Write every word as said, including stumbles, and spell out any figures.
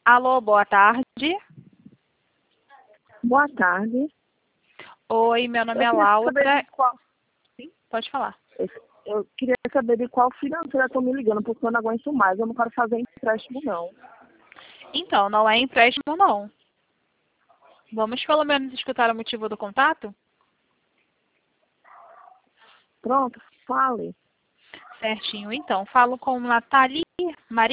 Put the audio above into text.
Alô, boa tarde. Boa tarde. Oi, meu nome Eu é queria saber Laura. de qual, Pode falar. eu queria saber de qual financeira estão me ligando, porque eu não aguento mais. Eu não quero fazer empréstimo, não. Então, não é empréstimo, não. Vamos pelo menos escutar o motivo do contato? Pronto, fale. Certinho. Então, falo com Nathalie Maria.